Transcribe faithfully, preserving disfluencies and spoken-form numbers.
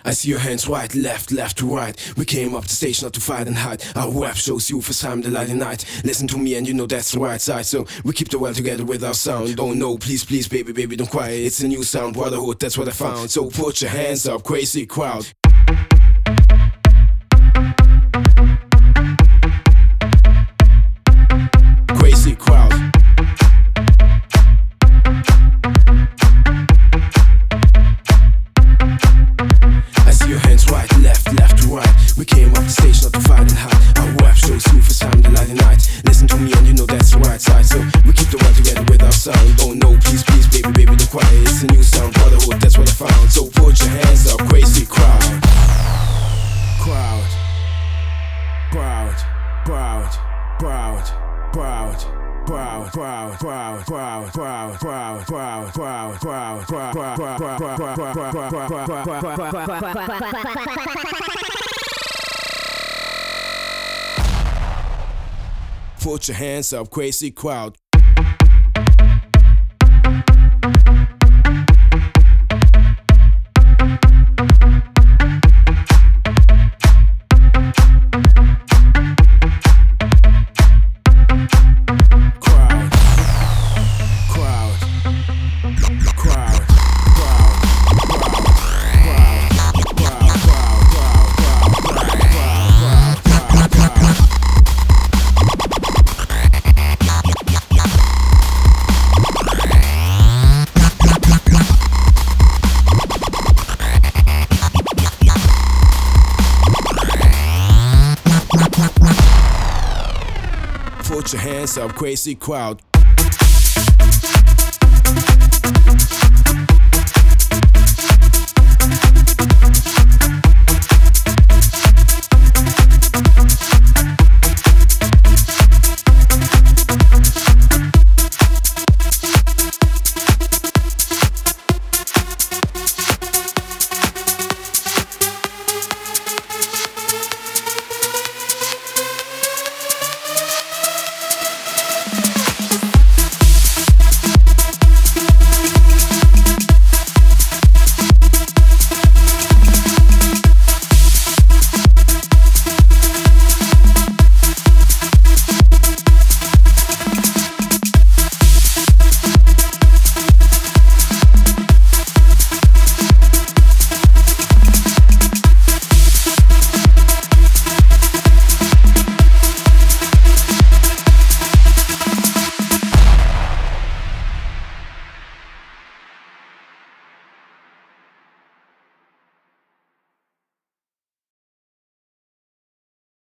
I see your hands right, left, left to right. We came up the stage not to fight and hide. Our rap shows you first time the light and night. Listen to me and you know that's the right side. So we keep the world together with our sound. Oh no, please, please, baby, baby, don't cry. It's a new sound, brotherhood, that's what I found. So put your hands up, crazy crowd. Crazy crowd. We came up the stage not to fight and hide. Our rap shows you first time the light and night. Listen to me and you know that's the right side. So we keep the world together with our sound. Oh no, please, please, baby, baby, don't cry. It's a new sound, brotherhood, that's what I found. So put your hands up, crazy crowd. Crowd. Crowd. Crowd. Crowd. Crowd. Crowd, crowd, crowd, crowd, crowd, crowd, crowd, crowd, crowd, crowd. Put your hands up, crazy crowd. Put your hands up, crazy crowd.